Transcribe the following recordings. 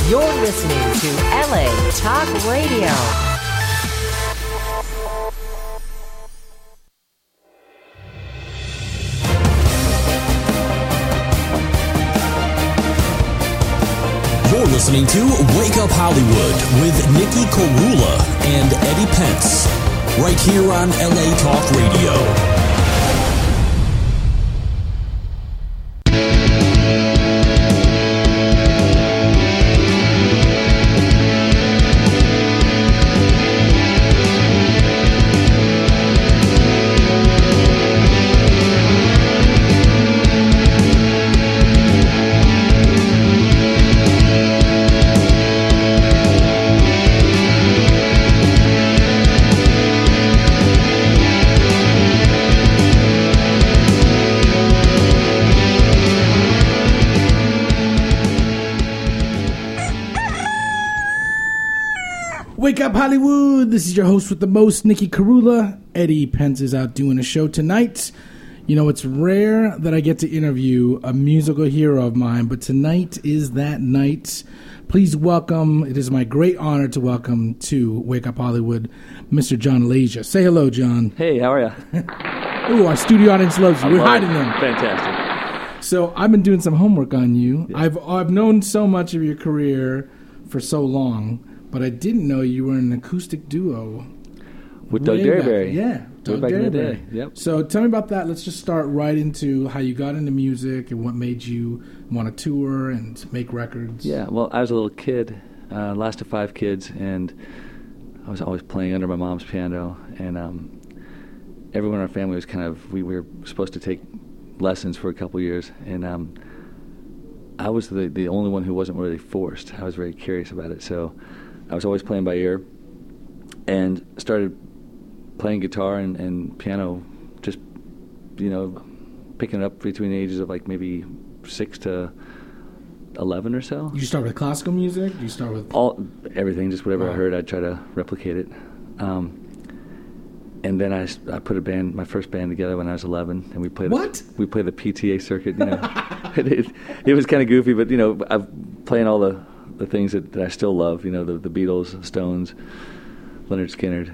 You're listening to LA Talk Radio. You're listening to Wake Up Hollywood with Nikki Korula and Eddie Pence, right here on LA Talk Radio. Wake Up Hollywood. This is your host with the most, Nikki Korula. Eddie Pence is out doing a show tonight. You know, it's rare that I get to interview a musical hero of mine, but tonight is that night. Please welcome, it is my great honor to welcome to Wake Up Hollywood, Mr. John Alasia. Say hello, John. Hey, how are you? Ooh, our studio audience loves you. We're hiding them. Fantastic. So I've been doing some homework on you. Yeah. I've known so much of your career for so long, but I didn't know you were in an acoustic duo with Doug Derryberry. Yeah, Doug back in the day. Derryberry. Yep. So tell me about that. Let's just start right into how you got into music and what made you want to tour and make records. Yeah, well, I was a little kid, last of 5 kids, and I was always playing under my mom's piano, and everyone in our family was we were supposed to take lessons for a couple years, and I was the only one who wasn't really forced. I was very curious about it, so I was always playing by ear, and started playing guitar and piano, just, picking it up between the ages of like maybe 6 to 11 or so. You start with classical music? You start with everything, just whatever I heard, I'd try to replicate it. And then I put my first band together when I was 11, and we played we played the PTA circuit. It was kind of goofy, but I'm playing all the things that I still love. The Beatles, Stones, Leonard Skinner,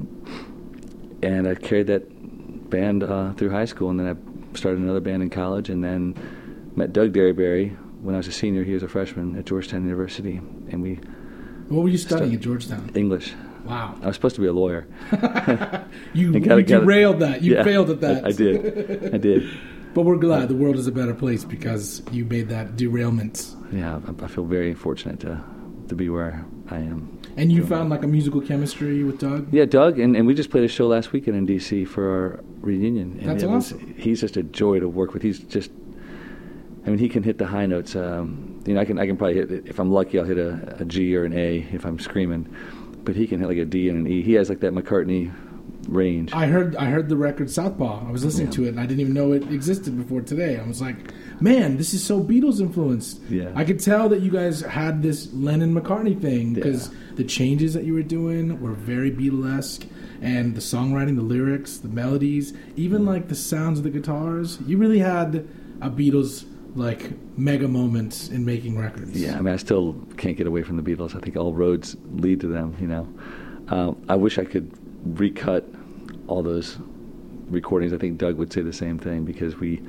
and I carried that band through high school, and then I started another band in college, and then met Doug Derryberry when I was a senior. He was a freshman at Georgetown University, and we. What were you studying at Georgetown? English. Wow. I was supposed to be a lawyer. You derailed that. You failed at that. I did. But we're glad the world is a better place because you made that derailment. Yeah, I feel very fortunate to be where I am. And you found like a musical chemistry with Doug? Yeah, Doug, and we just played a show last weekend in D.C. for our reunion. And that's awesome. He's just a joy to work with. He's just, he can hit the high notes. I can probably hit, if I'm lucky, I'll hit a G or an A if I'm screaming. But he can hit like a D and an E. He has like that McCartney range. I heard the record Southpaw. I was listening to it, and I didn't even know it existed before today. I was like, man, this is so Beatles influenced. Yeah. I could tell that you guys had this Lennon-McCartney thing because the changes that you were doing were very Beatlesque, and the songwriting, the lyrics, the melodies, even like the sounds of the guitars. You really had a Beatles mega moments in making records. Yeah, I still can't get away from the Beatles. I think all roads lead to them, I wish I could recut all those recordings. I think Doug would say the same thing because we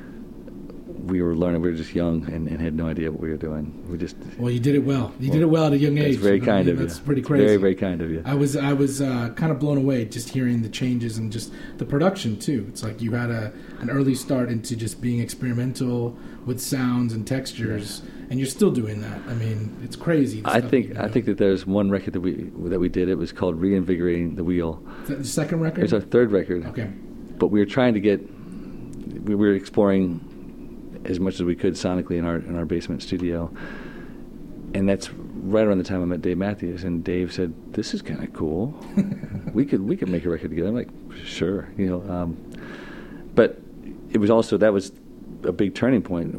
were learning. We were just young and had no idea what we were doing. Well, you did it well. You did it well at a young age. That's very kind of you. That's pretty crazy. Very, very kind of you. I was kind of blown away just hearing the changes and just the production too. It's like you had an early start into just being experimental with sounds and textures, and you're still doing that. It's crazy. I think that there's one record that we did. It was called Reinvigorating the Wheel. Is that the second record? It's our third record. Okay. But we were trying to we were exploring as much as we could sonically in our basement studio, and that's right around the time I met Dave Matthews, and Dave said, "This is kind of cool. we could make a record together." I'm like, "Sure," But it was also that was a big turning point.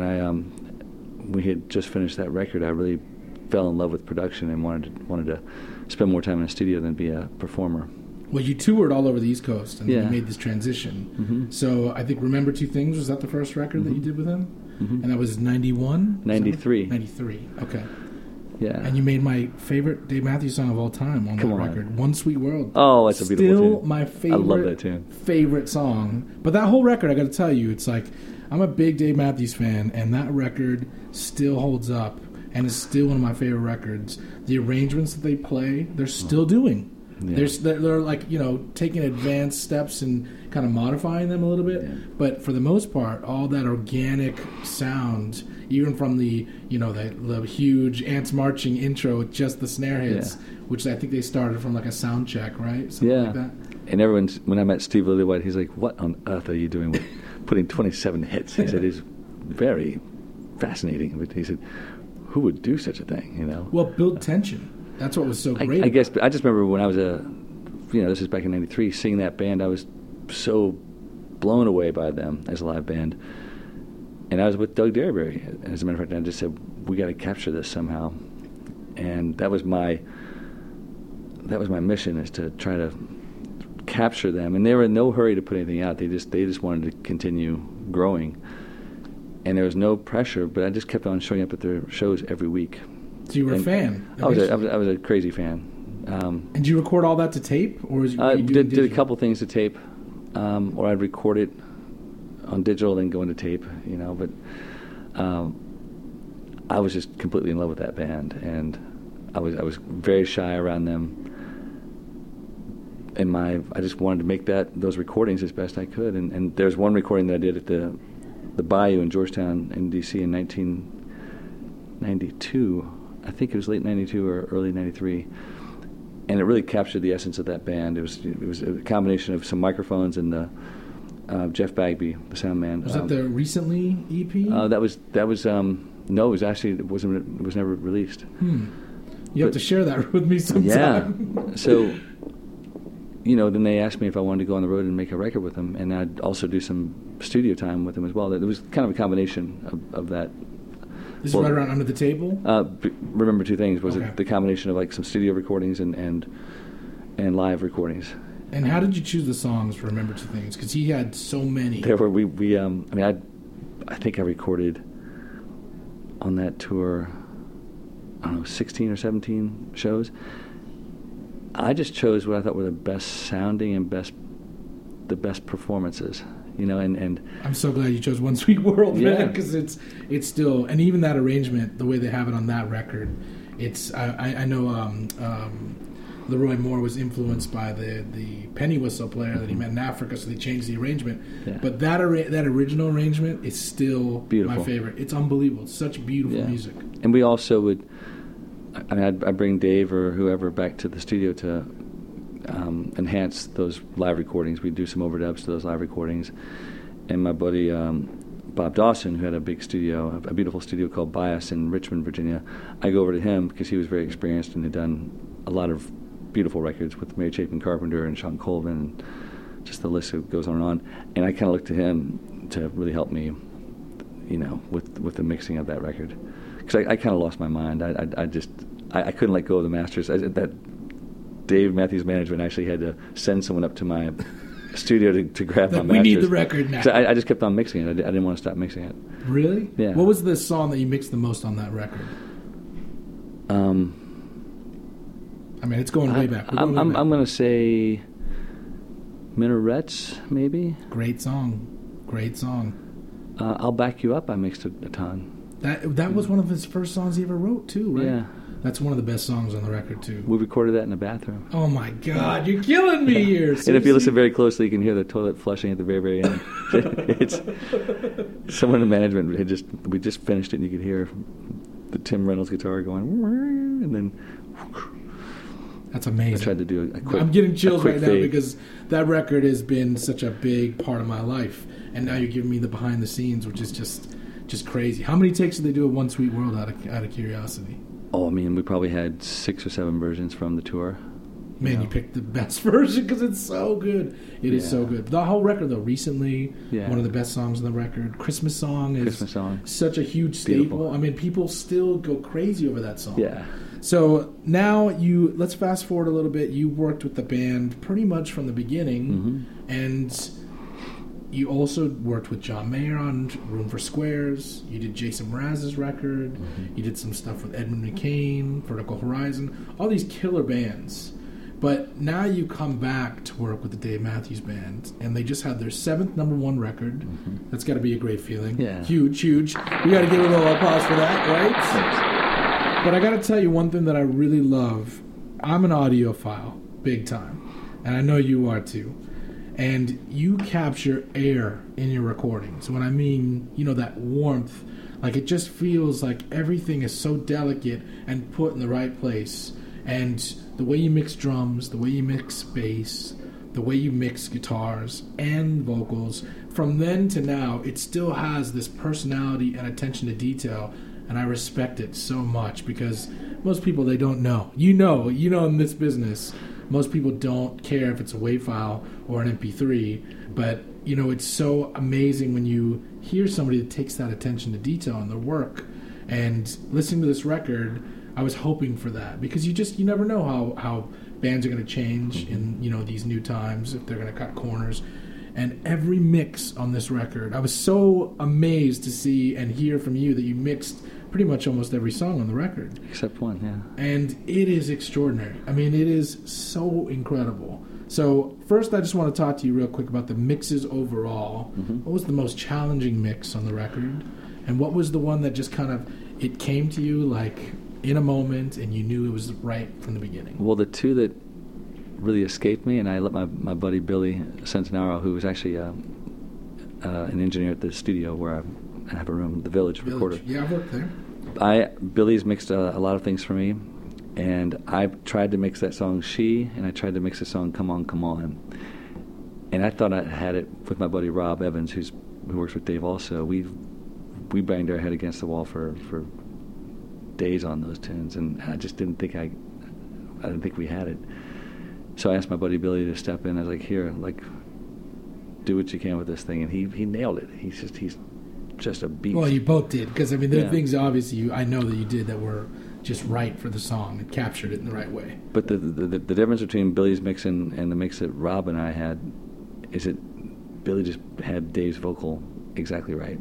When we had just finished that record, I really fell in love with production and wanted to spend more time in the studio than be a performer. Well, you toured all over the East Coast, and you made this transition. Mm-hmm. So I think Remember Two Things, was that the first record that you did with him? Mm-hmm. And that was 91? 93. 93, okay. Yeah. And you made my favorite Dave Matthews song of all time on Come that on. record, One Sweet World. Oh, that's a beautiful Still tune. my favorite. I love that tune. Favorite song. But that whole record, I got to tell you, it's like I'm a big Dave Matthews fan, and that record still holds up and is still one of my favorite records. The arrangements that they play, they're still doing. Yeah. They're like, taking advanced steps and kind of modifying them a little bit. Yeah. But for the most part, all that organic sound, even from the the huge ants marching intro with just the snare hits, which I think they started from like a sound check, right? Something like that. And when I met Steve Lillywhite, he's like, "What on earth are you doing with putting 27 hits?" He said, "It's very fascinating." But he said, "Who would do such a thing?" Well, build tension. That's what was so great. I guess. But I just remember when I was this is back in '93, seeing that band. I was so blown away by them as a live band. And I was with Doug Derryberry, as a matter of fact. I just said, "We got to capture this somehow," and that was my mission, is to try to capture them. And they were in no hurry to put anything out. They just wanted to continue growing, and there was no pressure. But I just kept on showing up at their shows every week. So you were a fan. I was a crazy fan. And did you record all that to tape, or was you did a couple things to tape, or I'd record it on digital, then go into tape, But I was just completely in love with that band, and I was very shy around them. And I just wanted to make those recordings as best I could. And there's one recording that I did at the Bayou in Georgetown in D.C. in 1992. I think it was late '92 or early '93. And it really captured the essence of that band. It was a combination of some microphones and the Jeff Bagby, the sound man. Was that the recently EP? That was no. It was actually it was never released. You have to share that with me sometime. Yeah. So, then they asked me if I wanted to go on the road and make a record with them, and I'd also do some studio time with them as well. It was kind of a combination of that. This is right around Under the Table? Remember two things. Was okay. it the combination of like some studio recordings and live recordings. And how did you choose the songs for Remember Two Things? Because he had so many. There were I think I recorded on that tour, I don't know, 16 or 17 shows. I just chose what I thought were the best sounding and the best performances. And I'm so glad you chose One Sweet World, yeah. man, because it's still, and even that arrangement, the way they have it on that record, it's I know Leroy Moore was influenced by the penny whistle player that he met in Africa, so they changed the arrangement. Yeah. But that original arrangement is still beautiful. My favorite. It's unbelievable. It's such beautiful music. And we also would, I'd bring Dave or whoever back to the studio to enhance those live recordings. We'd do some overdubs to those live recordings. And my buddy Bob Dawson, who had a big studio, a beautiful studio called Bias in Richmond, Virginia, I go over to him because he was very experienced and had done a lot of beautiful records with Mary Chapin Carpenter and Sean Colvin, and just the list goes on. And I kind of looked to him to really help me, with the mixing of that record. Because I kind of lost my mind. I couldn't let go of the masters. That Dave Matthews Management actually had to send someone up to my studio to grab my masters. We need the record now. So I just kept on mixing it. I didn't want to stop mixing it. Really? Yeah. What was the song that you mixed the most on that record? It's going way back. I'm going to say Minarets, maybe. Great song. I'll Back You Up, I mixed a ton. That was one of his first songs he ever wrote, too, right? Yeah. That's one of the best songs on the record, too. We recorded that in the bathroom. Oh, my God. You're killing me here. And if you listen very closely, you can hear the toilet flushing at the very, very end. It's someone in management we just finished it, and you could hear the Tim Reynolds guitar going, and then... That's amazing. I tried to do a quick... I'm getting chills right now fade. because that record has been such a big part of my life. And now you're giving me the behind the scenes, which is just crazy. How many takes did they do of One Sweet World out of curiosity? Oh, we probably had 6 or 7 versions from the tour. Man, you picked the best version because it's so good. It is so good. The whole record, though, recently, one of the best songs on the record. Christmas Song is such a huge staple. Beautiful. People still go crazy over that song. Yeah. So now let's fast forward a little bit. You worked with the band pretty much from the beginning, and you also worked with John Mayer on Room for Squares. You did Jason Mraz's record. Mm-hmm. You did some stuff with Edmund McCain, Vertical Horizon, all these killer bands. But now you come back to work with the Dave Matthews Band, and they just had their 7th #1 record. Mm-hmm. That's got to be a great feeling. Yeah. Huge. We got to give a little applause for that, right? But I got to tell you one thing that I really love. I'm an audiophile, big time, and I know you are too. And you capture air in your recordings. When I mean, that warmth, like it just feels like everything is so delicate and put in the right place. And the way you mix drums, the way you mix bass, the way you mix guitars and vocals, from then to now, it still has this personality and attention to detail. And I respect it so much because most people, they don't know. You know in this business, most people don't care if it's a WAV file or an MP3, but it's so amazing when you hear somebody that takes that attention to detail in their work. And listening to this record, I was hoping for that because you never know how bands are going to change in these new times, if they're going to cut corners. And every mix on this record, I was so amazed to see and hear from you that you mixed pretty much almost every song on the record. Except one, yeah. And it is extraordinary. I mean, it is so incredible. So first, I just want to talk to you real quick about the mixes overall. Mm-hmm. What was the most challenging mix on the record? And what was the one that just kind of, it came to you like in a moment and you knew it was right from the beginning? Well, the two that really escaped me, and I let my buddy Billy Centenaro, who was actually an engineer at the studio where I have a room, the Village Recorder. Yeah, I've worked there. Billy's mixed a lot of things for me, and I tried to mix that song She, and I tried to mix the song Come On, Come On. And I thought I had it with my buddy Rob Evans, who works with Dave also. We banged our head against the wall for days on those tunes, and I just didn't think I didn't think we had it. So I asked my buddy Billy to step in. I was like, here, do what you can with this thing. And he nailed it. He's just a beast. Well, you both did, because, I mean, there are things, obviously, I know that you did that were just right for the song and captured it in the right way. 't the difference between Billy's mix and the mix that Rob and I had is that Billy just had Dave's vocal exactly right.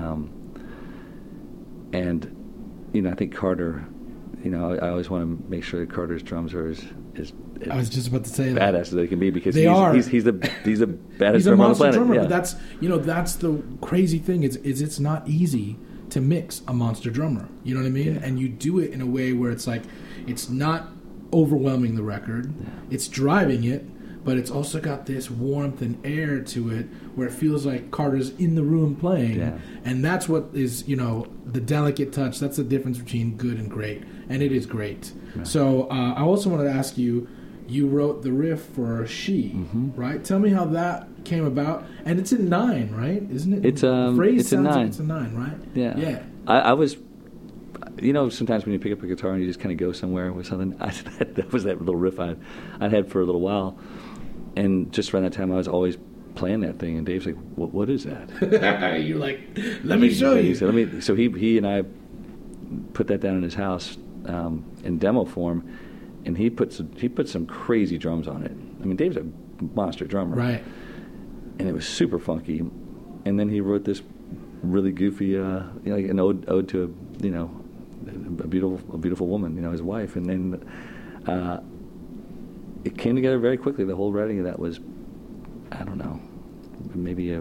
And, I think Carter, I always want to make sure that Carter's drums are as I was just about to say that. Badass as they can be, because they are. He's the baddest he's a drummer on the monster planet. drummer, Yeah. but that's the crazy thing is it's not easy to mix a monster drummer. You know what I mean? Yeah. And you do it in a way where it's like it's not overwhelming the record. Yeah. It's driving it, but it's also got this warmth and air to it where it feels like Carter's in the room playing. Yeah. And that's what is, the delicate touch. That's the difference between good and great. And it is great. Yeah. So I also wanted to ask you, you wrote the riff for She, right? Tell me how that came about. And it's in 9, right? Isn't it? It's a 9. Like it's a 9, right? Yeah. Yeah. I was, sometimes when you pick up a guitar and you just kind of go somewhere with something, that was that little riff I'd had for a little while. And just around that time, I was always playing that thing. And Dave's like, what is that? You're like, let me show you. He said, So he and I put that down in his house in demo form. And he put some crazy drums on it. I mean, Dave's a monster drummer, right? And it was super funky. And then he wrote this really goofy, like an ode to a beautiful woman, his wife. And then it came together very quickly. The whole writing of that was, I don't know, maybe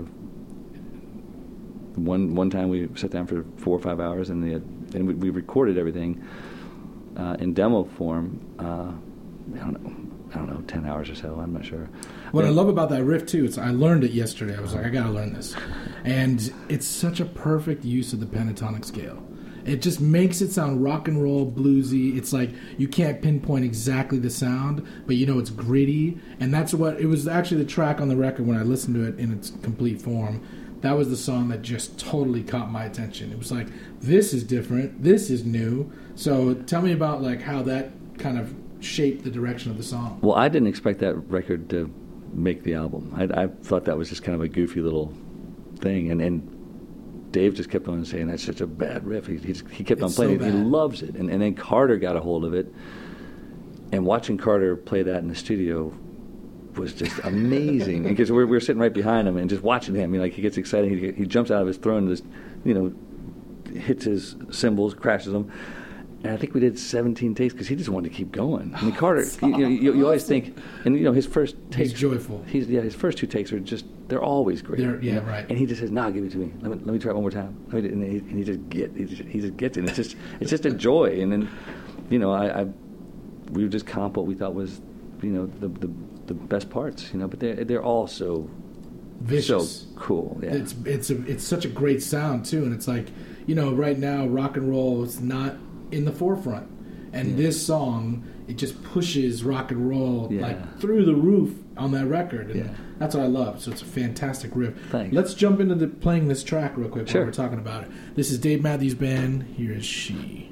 one time we sat down for 4 or 5 hours, and we recorded everything. In demo form, I don't know, 10 hours or so. I'm not sure. What I love about that riff too, I learned it yesterday. I was like, I gotta learn this, and it's such a perfect use of the pentatonic scale. It just makes it sound rock and roll, bluesy. It's like you can't pinpoint exactly the sound, but it's gritty, and that's what it was. Actually, the track on the record, when I listened to it in its complete form, that was the song that just totally caught my attention. It was like, this is different, this is new. So tell me about how that kind of shaped the direction of the song. Well, I didn't expect that record to make the album. I thought that was just kind of a goofy little thing, and Dave just kept on saying, that's such a bad riff. He kept on playing it. He loves it. And then Carter got a hold of it, and watching Carter play that in the studio was just amazing because we were sitting right behind him and just watching him. Like, he gets excited, he jumps out of his throne and just, hits his cymbals, crashes them. And I think we did 17 takes because he just wanted to keep going. I mean, Carter, you always think, and his first takes, he's joyful. His first 2 takes are just, they're always great. Right. And he just says, "Nah, give it to me. Let me try it one more time." And he just gets it. And it's just a joy. And then, we would just comp what we thought was, the best parts. But they're all so vicious, so cool. Yeah. It's such a great sound too, and it's like, right now rock and roll is not in the forefront, and this song, it just pushes rock and roll like through the roof on that record, and that's what I love. So it's a fantastic riff. Thanks. Let's jump into playing this track real quick. Sure. While we're talking about it. This is Dave Matthews Band. Here is She.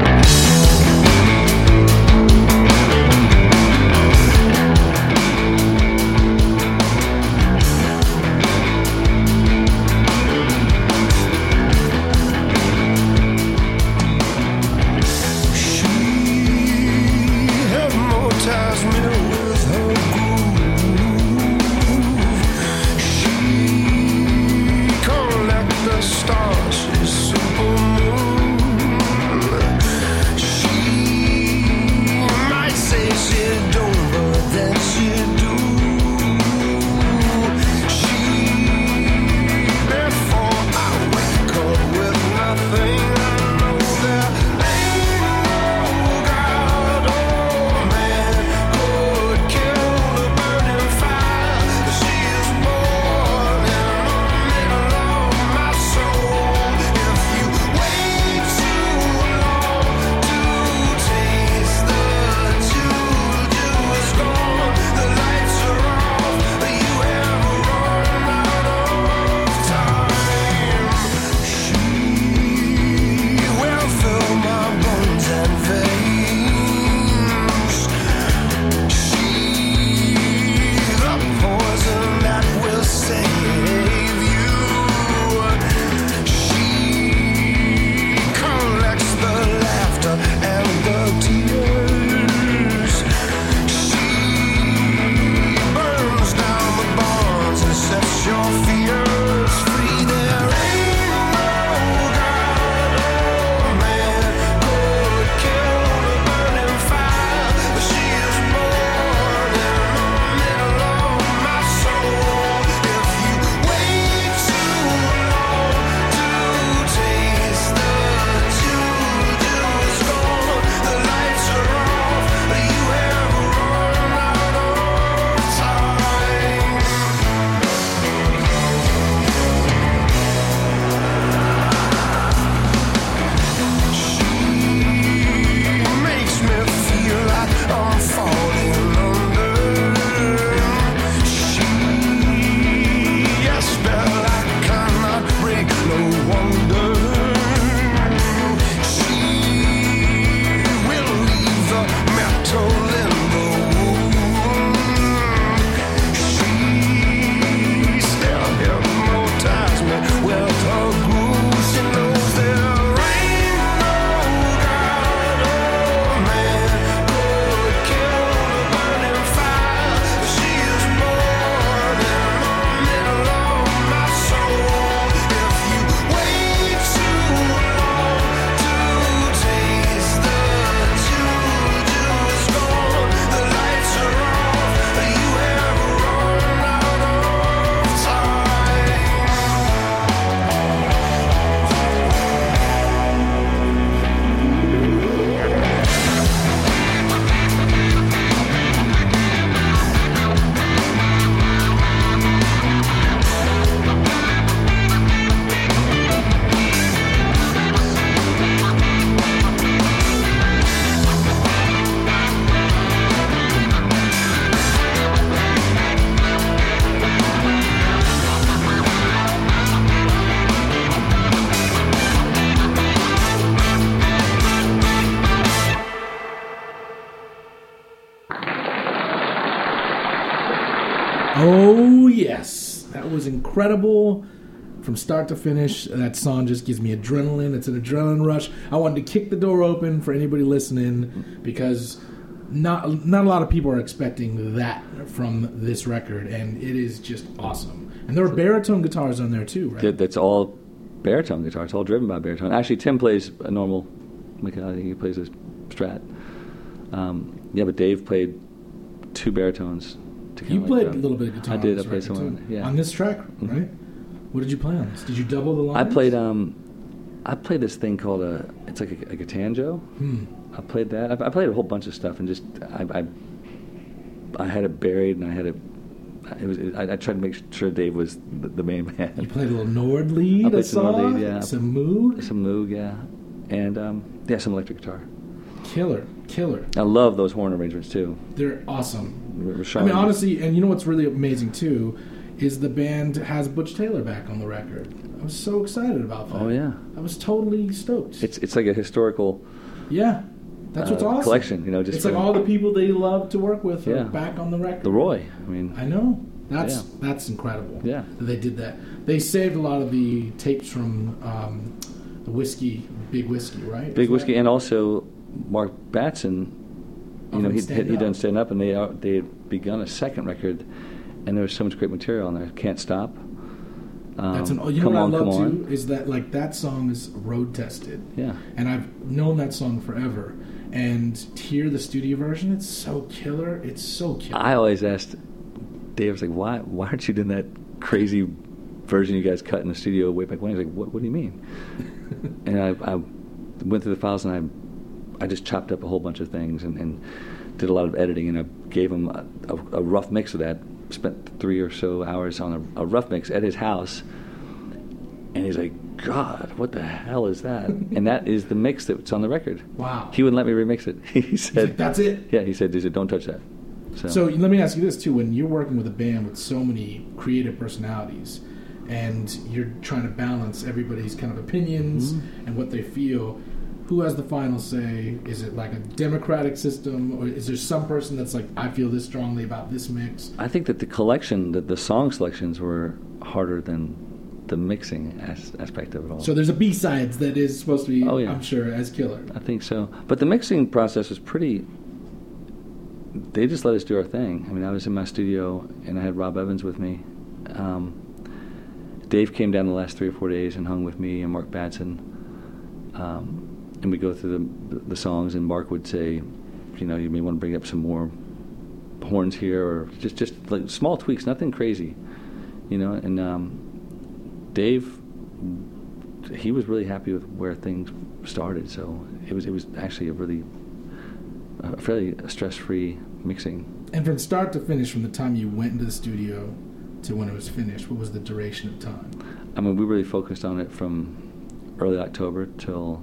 Oh, yes. That was incredible. From start to finish, that song just gives me adrenaline. It's an adrenaline rush. I wanted to kick the door open for anybody listening because not a lot of people are expecting that from this record, and it is just awesome. And there are baritone guitars on there too, right? That's all baritone guitar. It's all driven by baritone. Actually, Tim plays a normal. I think he plays a Strat. But Dave played 2 baritones. You played a little bit of guitar. I did. I played some on it. Yeah. On this track, right? What did you play on this? Did you double the lines? I played this thing called it's like a Tanjo. I played that. I played a whole bunch of stuff, and just I had it buried, and I had it. I tried to make sure Dave was the main man. You played a little Nord lead. I played some Nord lead, yeah. Some Moog. Some Moog, yeah, and some electric guitar. Killer. I love those horn arrangements too. They're awesome. I mean, honestly, and you know what's really amazing too is the band has Butch Taylor back on the record. I was so excited about that. Oh yeah, I was totally stoked. It's like a historical. Yeah, that's what's awesome. Collection, just it's like all the people they love to work with are back on the record. Leroy, I know that's incredible. Yeah, that they did that. They saved a lot of the tapes from the Big Whiskey, right? Big Whiskey, and also Mark Batson. He'd done Stand Up, and they had begun a second record, and there was so much great material on there. Can't Stop. That's what I love too is that that song is road tested. Yeah, and I've known that song forever. And to hear the studio version, it's so killer. It's so killer. I always asked Dave, I was like, why aren't you doing that crazy version you guys cut in the studio way back when? He's like, what do you mean? And I went through the files, and I just chopped up a whole bunch of things and did a lot of editing, and I gave him a rough mix of that. Spent 3 or so hours on a rough mix at his house, and he's like, God, what the hell is that? And that is the mix that's on the record. Wow. He wouldn't let me remix it. He said, that's it? Yeah, he said, don't touch that. So let me ask you this too, when you're working with a band with so many creative personalities and you're trying to balance everybody's kind of opinions and what they feel, who has the final say? Is it like a democratic system, or is there some person that's like, I feel this strongly about this mix? I think that the song selections were harder than the mixing aspect of it all. So there's a B-sides that is supposed to be, I'm sure, as killer. I think so. But the mixing process was pretty... They just let us do our thing. I mean, I was in my studio, and I had Rob Evans with me. Dave came down the last 3 or 4 days and hung with me and Mark Batson. And we go through the songs, and Mark would say, you may want to bring up some more horns here, or just like small tweaks, nothing crazy, And Dave, he was really happy with where things started. So it was actually a fairly stress-free mixing. And from start to finish, from the time you went into the studio to when it was finished, what was the duration of time? I mean, we really focused on it from early October till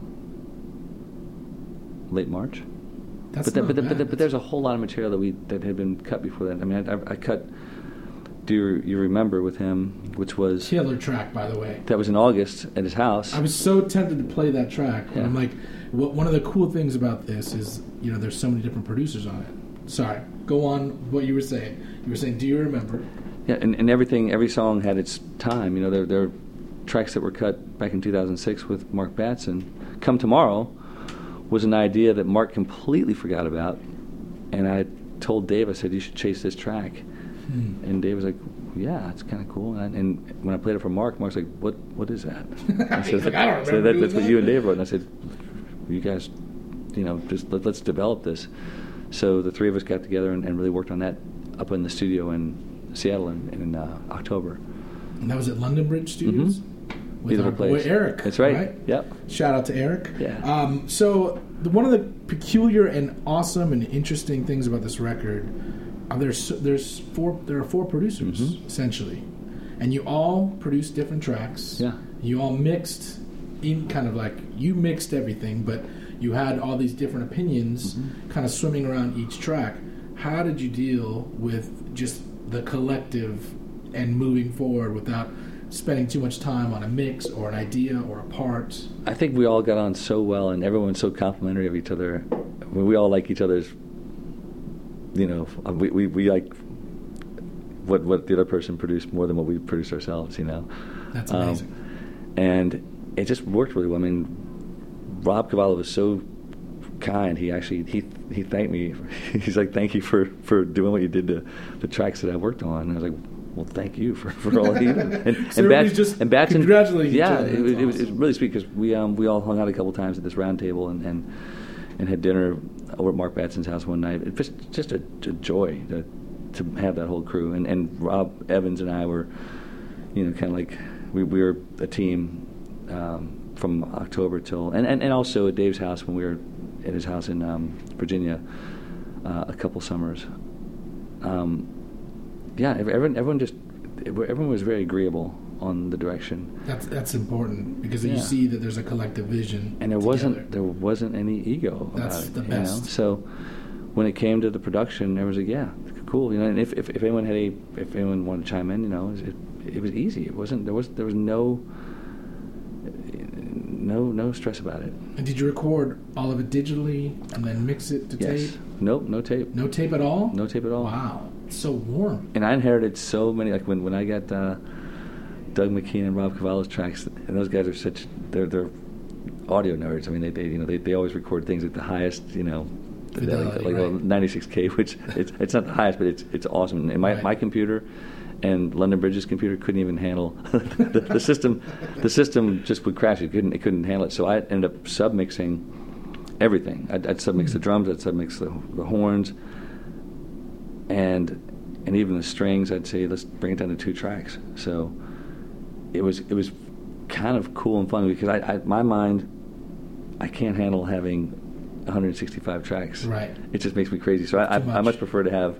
late March. But there's a whole lot of material that had been cut before that. I mean, I cut Do You Remember with him, which was... Killer track, by the way. That was in August at his house. I was so tempted to play that track. Yeah. I'm like, one of the cool things about this is, there's so many different producers on it. Sorry, go on what you were saying. You were saying, Do You Remember? Yeah, and every song had its time. There are tracks that were cut back in 2006 with Mark Batson. Come Tomorrow was an idea that Mark completely forgot about, and I told Dave, I said, you should chase this track. And Dave was like, yeah, it's kind of cool. And when I played it for Mark, Mark's like, what is that? I said, I don't remember that's what you and Dave wrote. And I said, you guys, just let's develop this. So the three of us got together and really worked on that up in the studio in Seattle in October. And that was at London Bridge Studios? With our boy Eric. That's right. Yep. Shout out to Eric. Yeah. So one of the peculiar and awesome and interesting things about this record, there are 4 producers essentially, and you all produced different tracks. Yeah. You all mixed in kind of like you mixed everything, but you had all these different opinions kind of swimming around each track. How did you deal with just the collective and moving forward without spending too much time on a mix or an idea or a part? I think we all got on so well, and everyone's so complimentary of each other. We all like each other's, we like what the other person produced more than what we produced ourselves, That's amazing. And it just worked really well. I mean, Rob Cavallo was so kind. He thanked me. He's like, thank you for doing what you did to the tracks that I worked on. And I was like, well, thank you for all you did. So and Batson, congratulating yeah, each other. It was really sweet because we all hung out a couple times at this round table and had dinner over at Mark Batson's house one night. It was just a joy to have that whole crew. And Rob Evans and I were, kind of like we were a team from October till and also at Dave's house when we were at his house in Virginia a couple summers. Everyone was very agreeable on the direction. That's important because you see that there's a collective vision. And there wasn't any ego. That's about the it, best. So when it came to the production, there was like, yeah, cool. And if anyone if anyone wanted to chime in, it was easy. It wasn't there was no stress about it. And did you record all of it digitally and then mix it to tape? Nope, no tape. No tape at all? No tape at all. Wow. It's so warm. And I inherited so many, like when I got Doug McKean and Rob Cavallo's tracks, and those guys are they're audio nerds. I mean, they always record things at the highest, fidelity, like 96K, which it's not the highest, but it's awesome. And my computer and London Bridge's computer couldn't even handle the system. The system just would crash. It couldn't handle it. So I ended up submixing everything. I'd submix the drums. I'd submix the horns, and even the strings. I'd say let's bring it down to 2 tracks. So it was kind of cool and fun because my mind, I can't handle having 165 tracks. Right. It just makes me crazy. So I much prefer to have,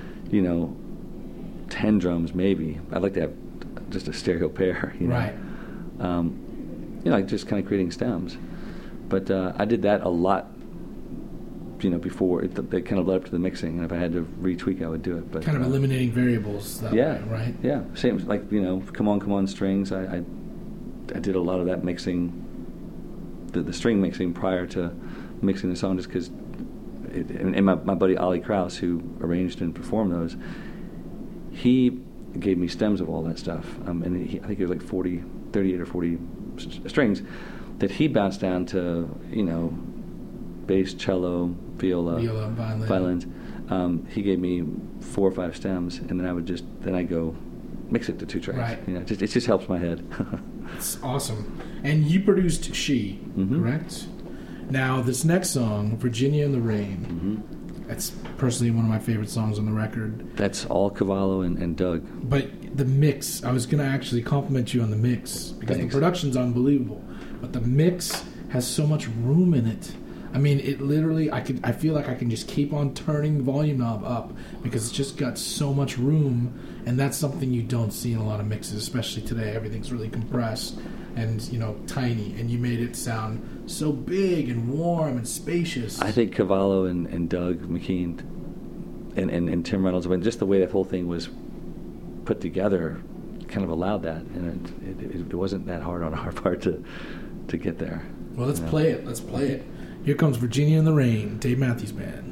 10 drums maybe. I'd like to have just a stereo pair. Right. Like just kind of creating stems. But I did that a lot, before it kind of led up to the mixing. And if I had to retweak, I would do it. But kind of eliminating variables that way, right? Yeah. Same like, Come On strings. I did a lot of that mixing, the string mixing prior to mixing the song just because, and my buddy Ollie Krause, who arranged and performed those, he gave me stems of all that stuff. And I think it was like 38 or 40 strings that he bounced down to, bass, cello, viola, violins. He gave me 4 or 5 stems, and then I go mix it to 2 tracks. Right. It just helps my head. It's awesome. And you produced She, correct? Now, this next song, Virginia in the Rain, that's personally one of my favorite songs on the record. That's all Cavallo and Doug. But the mix, I was going to actually compliment you on the mix because the production's unbelievable. But the mix has so much room in it. I mean, it literally, I feel like I can just keep on turning the volume knob up because it's just got so much room, and that's something you don't see in a lot of mixes, especially today. Everything's really compressed and, tiny, and you made it sound so big and warm and spacious. I think Cavallo and Doug McKean and Tim Reynolds, just the way that whole thing was put together kind of allowed that, and it wasn't that hard on our part to get there. Well, let's play it. Let's play it. Here comes Virginia in the Rain, Dave Matthews Band.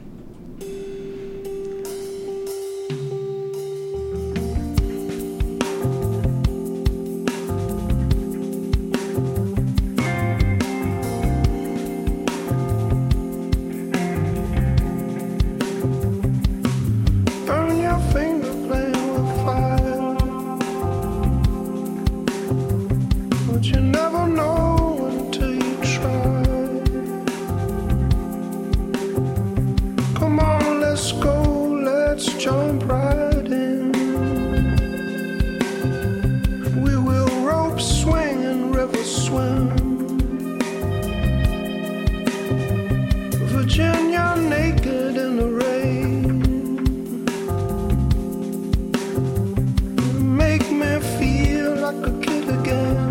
Burn your finger playing with fire, but you never know until you try. Come on, let's go, let's jump right in. We will rope swing and river swim. Virginia naked in the rain. Make me feel like a kid again.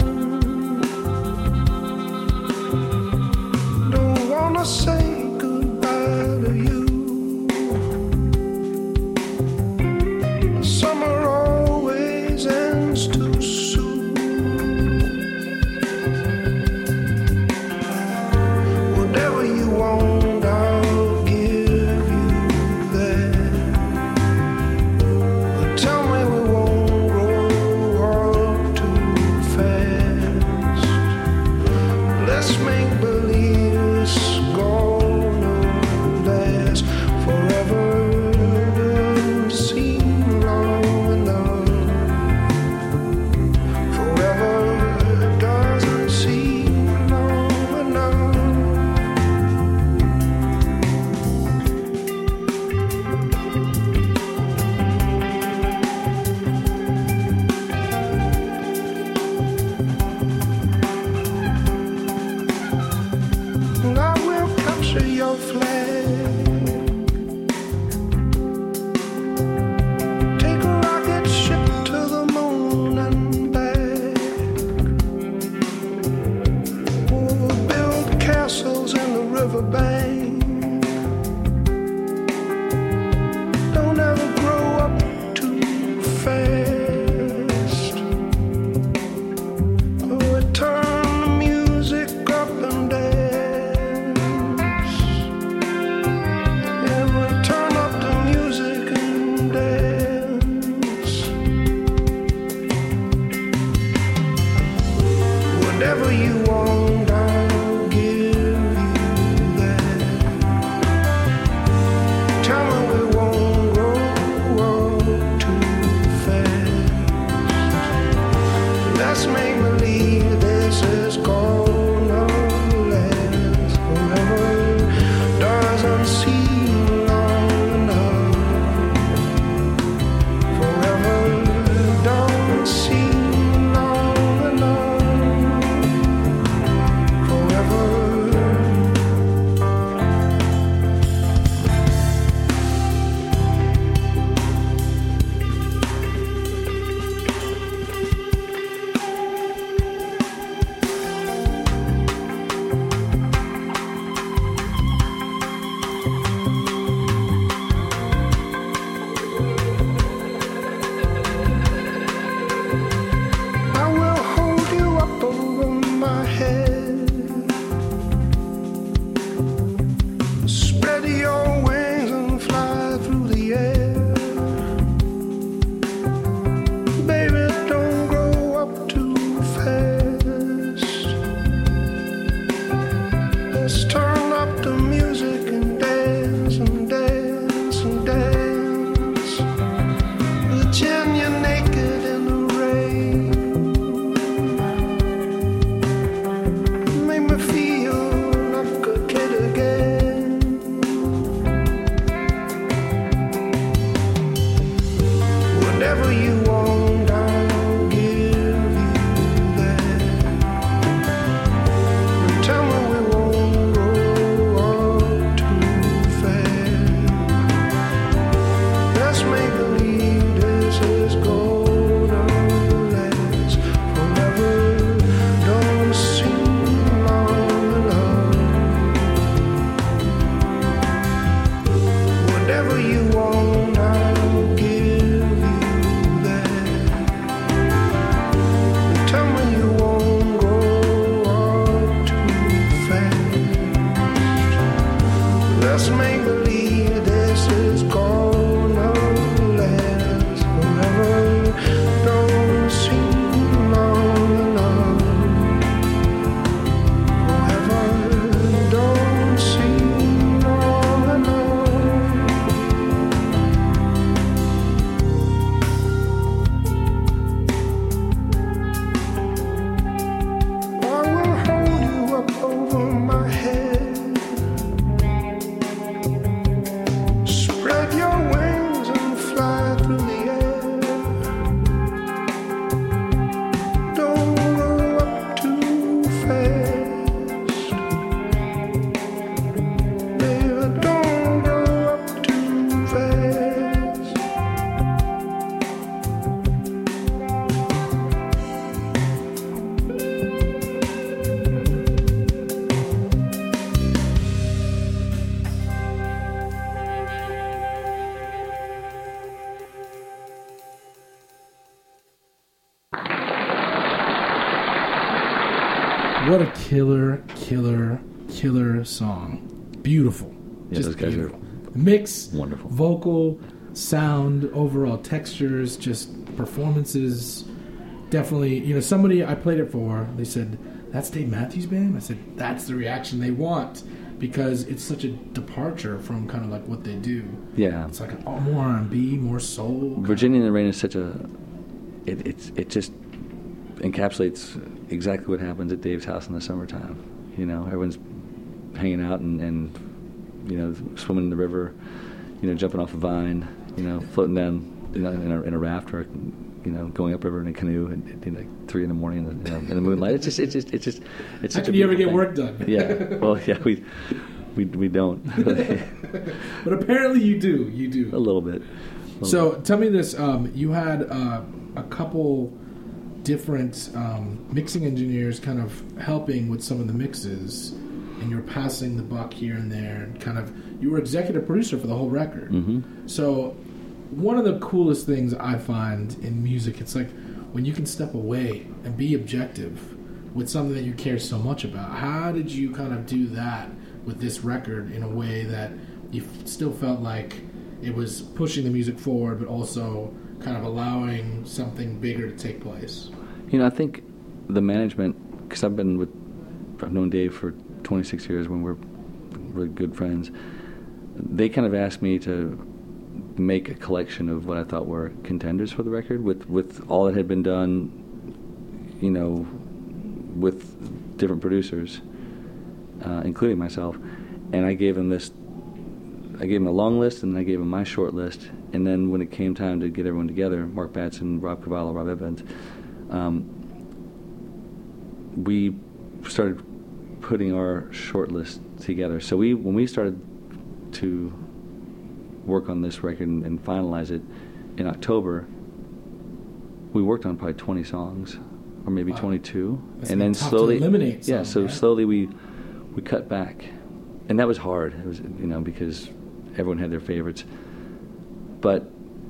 Don't wanna say goodbye to you. Summer always ends too soon. Whatever you want, I'll just make believe this is gonna last forever. Don't seem long enough. Forever don't seem long enough. I will hold you up over my head. Spread your wings and fly through the air. Don't go up too fast. Baby, don't go up too fast. What a killer song. Beautiful. Yeah, those guys are Mix, wonderful. vocal, sound, overall textures, just performances. Definitely, somebody I played it for, they said, "That's Dave Matthews Band?" I said, "That's the reaction they want," because it's such a departure from kind of like what they do. Yeah. It's like more R&B, more soul. Virginia in the Rain is such a... It just encapsulates exactly what happens at Dave's house in the summertime. Everyone's hanging out and swimming in the river, jumping off a vine, floating down in a raft or going upriver in a canoe at like 3 a.m. in the moonlight. It's just How such can a you ever beautiful get thing. work done? Yeah. Well, yeah, we don't really. But apparently you do. You do. A little bit. So tell me this: you had a couple different mixing engineers kind of helping with some of the mixes, and you were passing the buck here and there, and kind of you were executive producer for the whole record. Mm-hmm. So one of the coolest things I find in music, it's like when you can step away and be objective with something that you care so much about. How did you kind of do that with this record in a way that you still felt like it was pushing the music forward, but also kind of allowing something bigger to take place? I think the management, because I've known Dave for 26 years when we're really good friends, they kind of asked me to make a collection of what I thought were contenders for the record with all that had been done, with different producers, including myself. And I gave him a long list, and then I gave him my short list. And then when it came time to get everyone together, Mark Batson, Rob Cavallo, Rob Evans, we started putting our short list together. So when we started to work on this record and finalize it in October, we worked on probably 20 songs, or maybe 22. That's and then tough slowly to eliminate some, so right? slowly we cut back. And that was hard. It was, because everyone had their favorites. But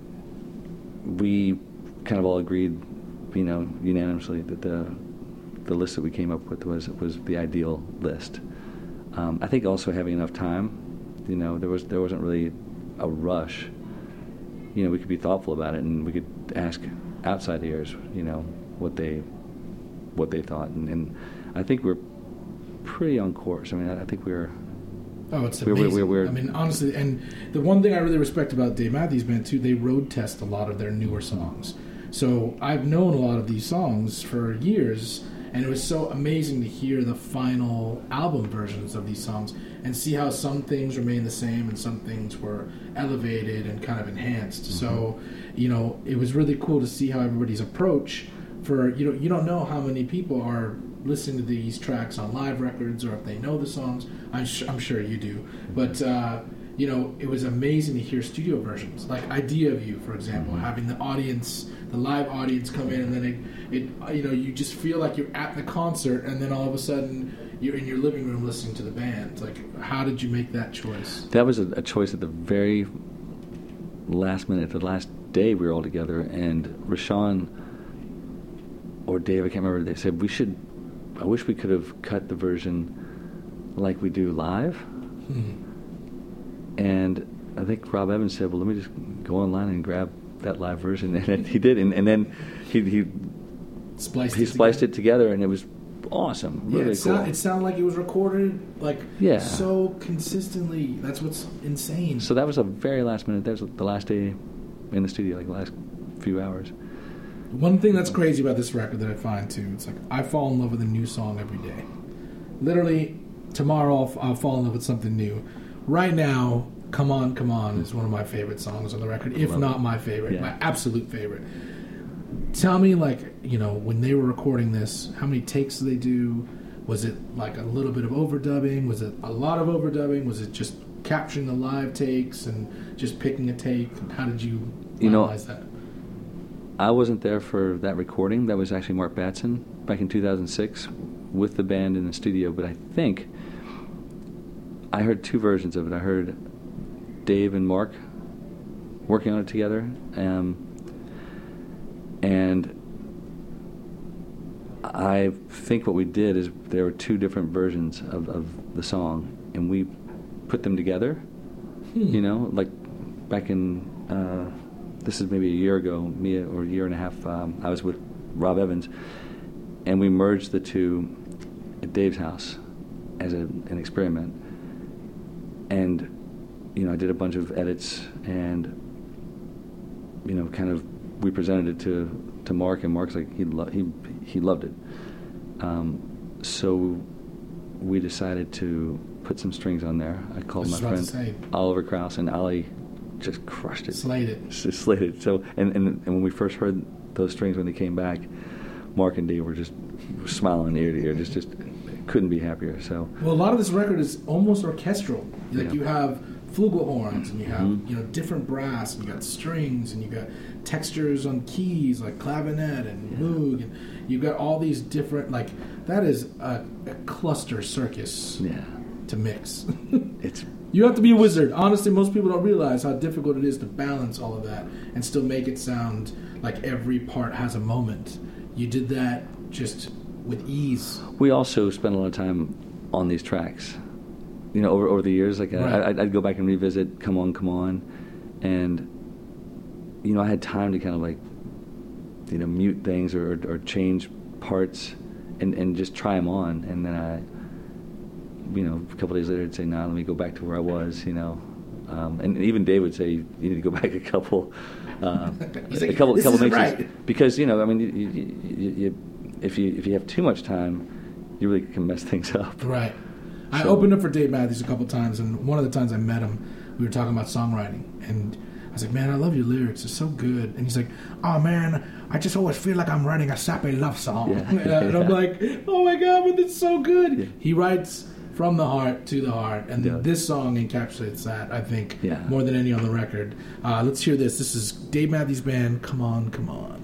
we kind of all agreed, unanimously that the list that we came up with was the ideal list. I think also having enough time, there wasn't really a rush. We could be thoughtful about it, and we could ask outside ears, what they thought, and I think we're pretty on course. I mean, I think we're. Oh, it's amazing. We're I mean, honestly, and the one thing I really respect about Dave Matthews Band, too, they road test a lot of their newer songs. So I've known a lot of these songs for years, and it was so amazing to hear the final album versions of these songs and see how some things remain the same and some things were elevated and kind of enhanced. Mm-hmm. So, it was really cool to see how everybody's approach for, you don't know how many people are listening to these tracks on live records or if they know the songs. I'm sure you do. But, it was amazing to hear studio versions. Like Idea of You, for example, having the audience, the live audience come in, and then it you just feel like you're at the concert, and then all of a sudden you're in your living room listening to the band. Like, how did you make that choice? That was a choice at the very last minute, the last day we were all together, and Rashawn or Dave, I can't remember, they said, I wish we could have cut the version like we do live. And I think Rob Evans said, well, let me just go online and grab that live version. And he did. And then he spliced it together, and it was awesome. Really cool. It sounded like it was recorded so consistently. That's what's insane. So that was a very last minute. That was the last day in the studio, like the last few hours. One thing that's crazy about this record that I find too, it's like I fall in love with a new song every day. Literally, tomorrow I'll fall in love with something new. Right now, Come On, Come On is one of my favorite songs on the record, if not my favorite, my absolute favorite. Tell me, when they were recording this, how many takes did they do? Was it like a little bit of overdubbing? Was it a lot of overdubbing? Was it just capturing the live takes and just picking a take? How did you analyze that? I wasn't there for that recording. That was actually Mark Batson back in 2006 with the band in the studio. But I think I heard two versions of it. I heard Dave and Mark working on it together. And I think what we did is there were two different versions of the song, and we put them together. Like back in... this is maybe a year ago, or a year and a half, I was with Rob Evans, and we merged the two at Dave's house as an experiment. And, I did a bunch of edits, and, kind of we presented it to Mark, and Mark's like, he loved it. So we decided to put some strings on there. I called my friend Oliver Krause, and Ollie just crushed it. Slayed it. Just slayed it. So, and when we first heard those strings when they came back, Mark and Dave were just smiling ear to ear. Just couldn't be happier. So, well, a lot of this record is almost orchestral. You have flugelhorns, and you have different brass, and you got strings, and you got textures on keys like clavinet and moog, and you've got all these different that is a cluster circus. To mix. You have to be a wizard. Honestly, most people don't realize how difficult it is to balance all of that and still make it sound like every part has a moment. You did that just with ease. We also spent a lot of time on these tracks. Over the years, right. I'd go back and revisit Come On, Come On, and I had time to kind of mute things or change parts and just try them on, and then a couple days later, I'd say, let me go back to where I was, and even Dave would say, you need to go back a couple couple mixes, right. Because you if you have too much time, you really can mess things up. Right. I opened up for Dave Matthews a couple times, and one of the times I met him, we were talking about songwriting, and I was like, man, I love your lyrics. They're so good. And he's like, oh, man, I just always feel like I'm writing a sappy love song. And I'm like, oh, my God, but it's so good. Yeah. He writes from the heart to the heart, and this song encapsulates that, I think, more than any on the record. Let's hear this. This is Dave Matthews Band, Come On, Come On.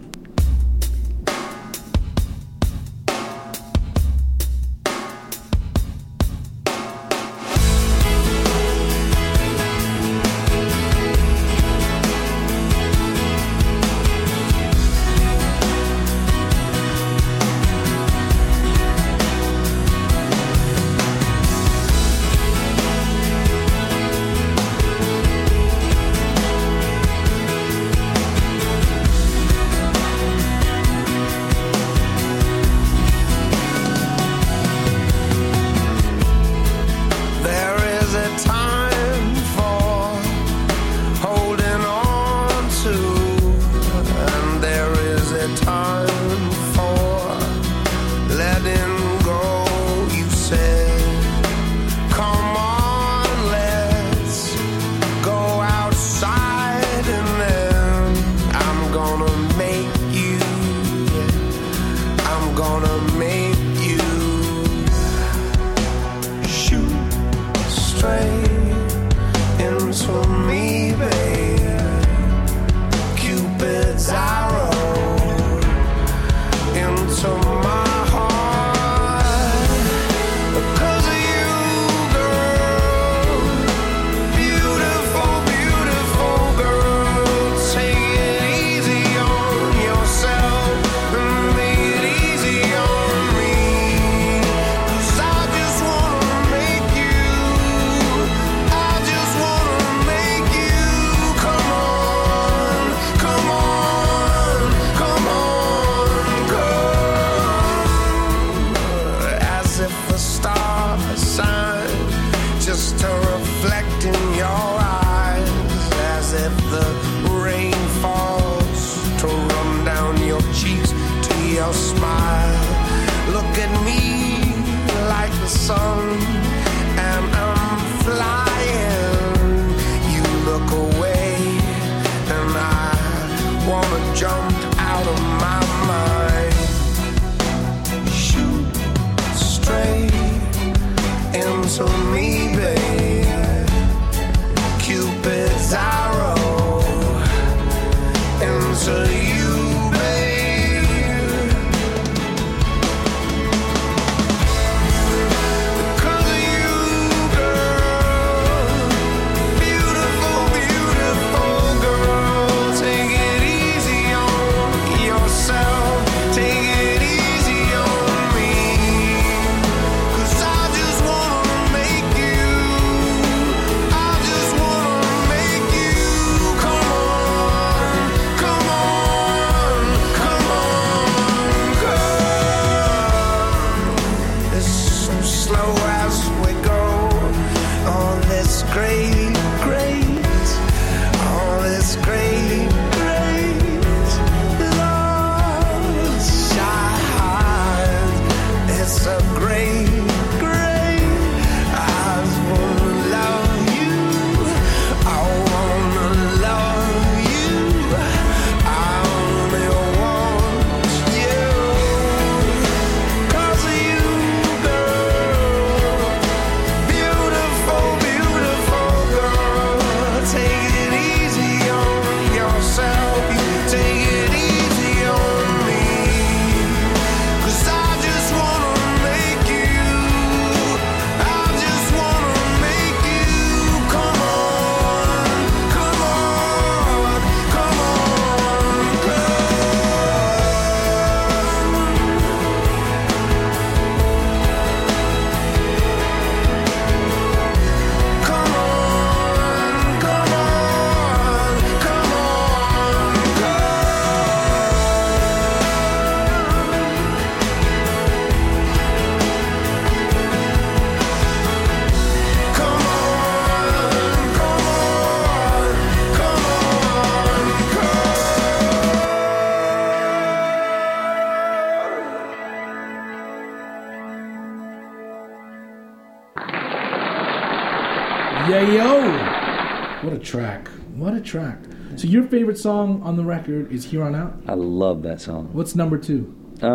Radio. What a track. What a track. So your favorite song on the record is Here On Out? I love that song. What's number 2?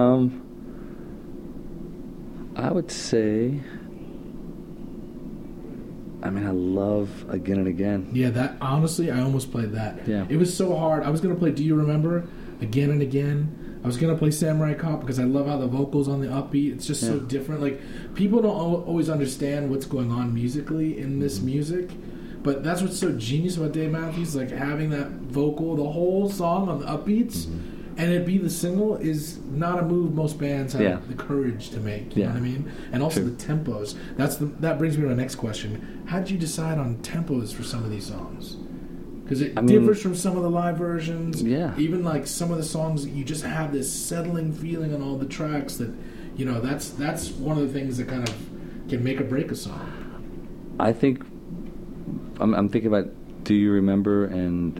I would say, I love Again and Again. Yeah, that, honestly, I almost played that. Yeah. It was so hard. I was going to play Do You Remember? Again and Again. I was going to play Samurai Cop because I love how the vocals on the upbeat, it's just so different. Like, people don't always understand what's going on musically in this music, but that's what's so genius about Dave Matthews, like having that vocal, the whole song on the upbeats, and it be the single is not a move most bands have the courage to make. You know what I mean? And also the tempos. That brings me to my next question. How did you decide on tempos for some of these songs? Because it differs from some of the live versions. Yeah. Even like some of the songs, you just have this settling feeling on all the tracks that, that's one of the things that kind of can make or break a song. I think, I'm thinking about Do You Remember, and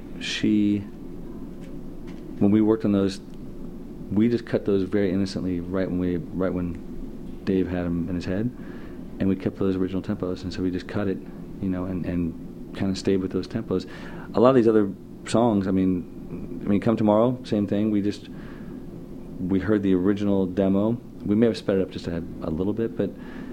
when we worked on those, we just cut those very innocently right when Dave had them in his head, and we kept those original tempos, and so we just cut it, and kind of stayed with those tempos. A lot of these other songs, Come Tomorrow, same thing. We heard the original demo. We may have sped it up just a little bit, but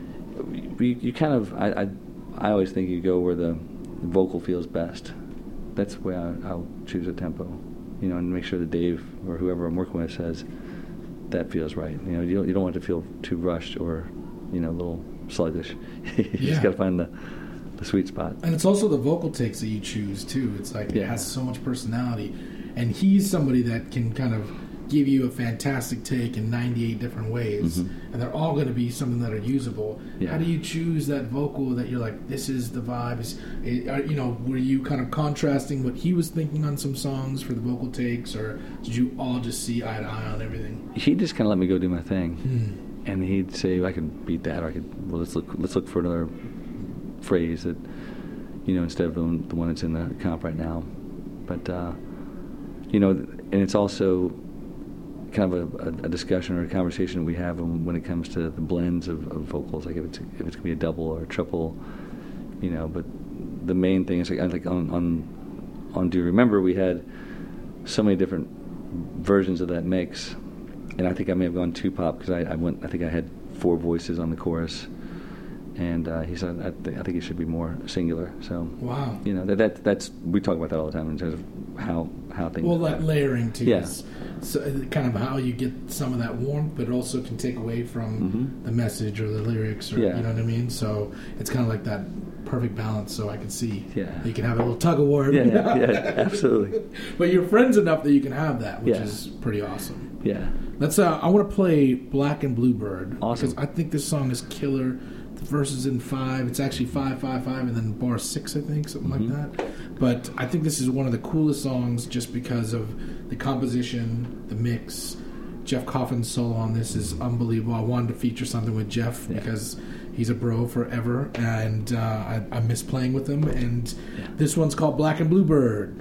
you kind of, I always think you go where the vocal feels best. That's the way I'll choose a tempo, and make sure that Dave or whoever I'm working with says that feels right. You don't want it to feel too rushed or, a little sluggish. You just got to find the sweet spot. And it's also the vocal takes that you choose too. It's like it has so much personality, and he's somebody that can kind of give you a fantastic take in 98 different ways, and they're all going to be something that are usable. How do you choose that vocal that you're like, this is the vibe? Were you kind of contrasting what he was thinking on some songs for the vocal takes, or did you all just see eye to eye on everything? He just kind of let me go do my thing, and he'd say I could beat that, or let's look for another phrase that, instead of the one that's in the comp right now. But and it's also kind of a discussion or a conversation we have when it comes to the blends of vocals, like if it's going to be a double or a triple, but the main thing is like on Do You Remember, we had so many different versions of that mix, and I think I may have gone too pop because I think I had 4 voices on the chorus. And he said, I think it should be more singular. So, wow, that's we talk about that all the time in terms of how things. Well, that layering too is so kind of how you get some of that warmth, but it also can take away from the message or the lyrics, or you know what I mean. So it's kind of like that perfect balance. So I can see, you can have a little tug of war. Yeah, absolutely. But you're friends enough that you can have that, which is pretty awesome. Yeah. Let's. I want to play Black and Bluebird. Awesome. Because I think this song is killer. The verse is in 5. It's actually 5-5-5, and then bar 6, I think, something like that. But I think this is one of the coolest songs just because of the composition, the mix. Jeff Coffin's solo on this is unbelievable. I wanted to feature something with Jeff because he's a bro forever, and I miss playing with him. And this one's called Black and Bluebird.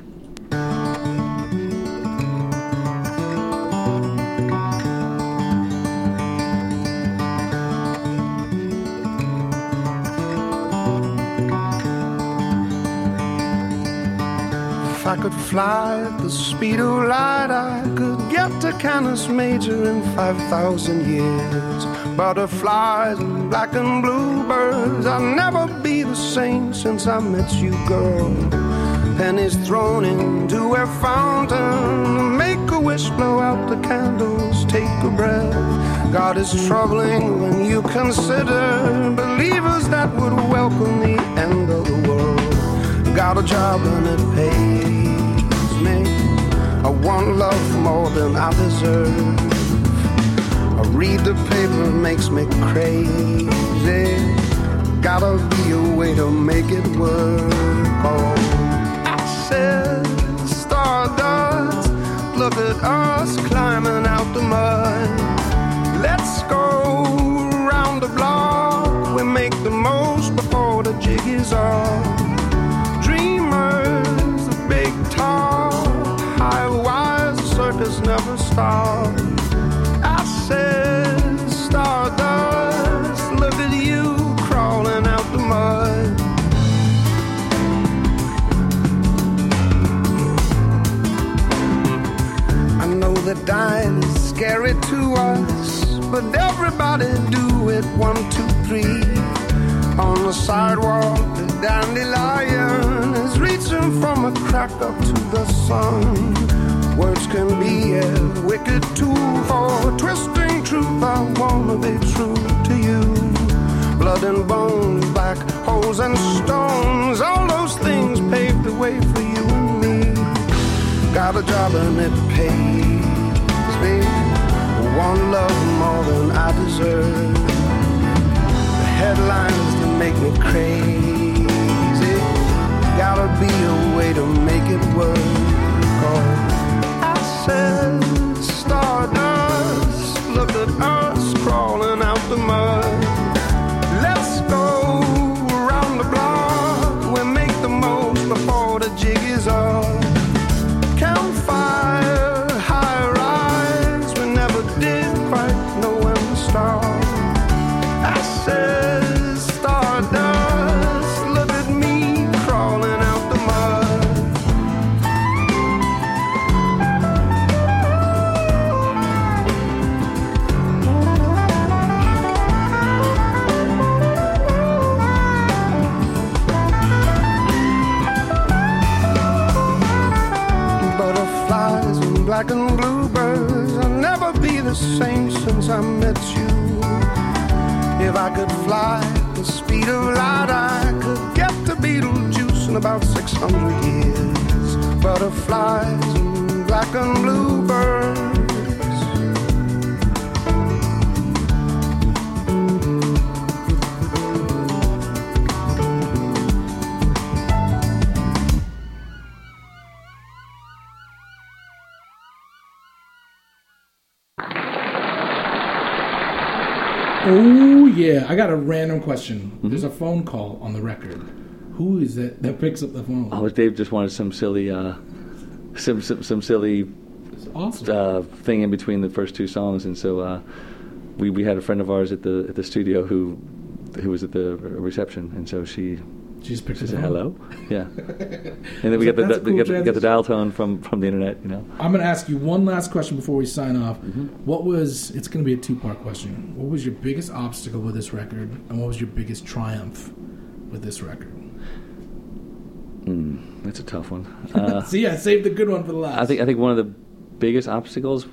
If I could fly at the speed of light, I could get to Canis Major in 5,000 years. Butterflies and black and bluebirds, I'll never be the same since I met you, girl. Pennies thrown into a fountain, make a wish, blow out the candles, take a breath. God is troubling when you consider believers that would welcome the end of the world. Got a job and it pays me. I want love more than I deserve. I read the paper, it makes me crazy. Gotta be a way to make it work. Oh, ashes, stardust, look at us climbing out the mud. Let's go round the block, we make the most before the jig is off. Dreamers, the big talk, high wires, the circus never stops. Ashes, stardust, look at you crawling out the mud. scary to us, but everybody do it 1, 2, 3. On the sidewalk, the dandelion is reaching from a crack up to the sun. Words can be a wicked tool for twisting truth. I wanna be true to you. Blood and bones, black holes and stones, all those things paved the way for you and me. Got a job and it pays me. One love more than I deserve. The headlines that make me crazy. Gotta be a way to make it work. I said stardust, look at us crawling out the mud. Let's go around the block, we make the most before the jig is up. Campfire, high rise, we never did quite know when to start. I said stardust, look at me crawling out the mud. Black and bluebirds, I'll never be the same since I met you. If I could fly the speed of light, I could get to Beetlejuice in about 600 years. Butterflies and black and bluebirds. Oh, yeah. I got a random question. Mm-hmm. There's a phone call on the record. Who is that picks up the phone? Oh, Dave just wanted some silly, some silly awesome. Thing in between the first two songs. And so we had a friend of ours at the studio who was at the reception. And so she just picked up said, hello? Yeah. And then we got the dial tone from the internet, you know. I'm going to ask you one last question before we sign off. Mm-hmm. It's going to be a two-part question. What was your biggest obstacle with this record, and what was your biggest triumph with this record? That's a tough one. See, I saved the good one for the last. I think one of the biggest obstacles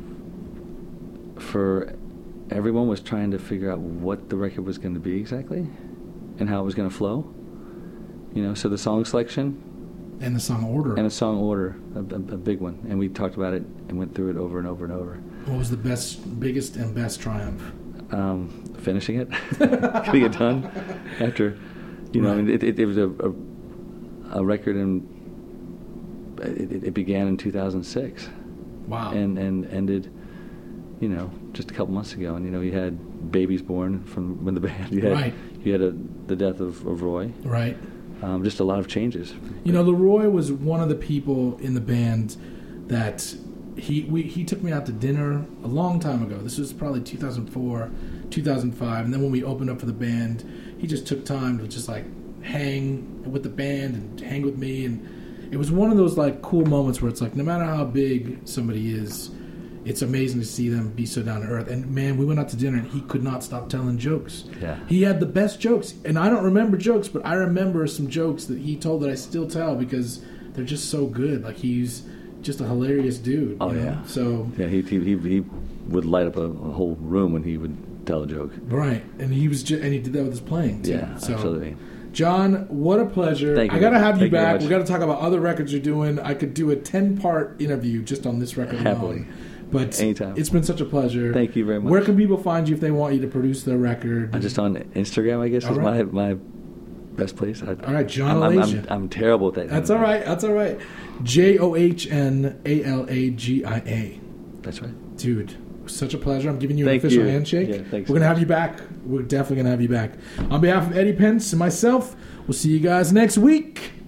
for everyone was trying to figure out what the record was going to be exactly and how it was going to flow. You know, so the song selection. And the song order. A big one. And we talked about it and went through it over and over and over. What was the biggest and best triumph? Finishing it. Getting it done. After, you know, right. I mean, it was a record, and it began in 2006. Wow. And ended, you know, just a couple months ago. And, you know, you had babies born from when the band. You had, right. You had the death of Roy. Right. Just a lot of changes. You know, Leroy was one of the people in the band that he took me out to dinner a long time ago. This was probably 2004, 2005. And then when we opened up for the band, he just took time to just like hang with the band and hang with me. And it was one of those like cool moments where it's like no matter how big somebody is, it's amazing to see them be so down to earth. And man, we went out to dinner and he could not stop telling jokes. Yeah. He had the best jokes. And I don't remember jokes, but I remember some jokes that he told that I still tell because they're just so good. Like he's just a hilarious dude. Oh, you know? yeah. So yeah, he would light up a whole room when he would tell a joke. Right. And he was and he did that with his playing too. Yeah, so, absolutely. John, what a pleasure. Thank you. I got to have you Thank back. You we got to talk about other records you're doing. I could do a 10-part interview just on this record Happily. alone. But anytime. It's been such a pleasure. Thank you very much. Where can people find you if they want you to produce their record? I'm just on Instagram, I guess, is right. my best place. All right, John Alagia. I'm terrible at that. That's all right. That's all right. JohnAlagia. That's right. Dude, such a pleasure. I'm giving you an Thank official you. handshake. Yeah, thanks. We're going to have you back. We're definitely going to have you back. On behalf of Eddie Pence and myself, we'll see you guys next week.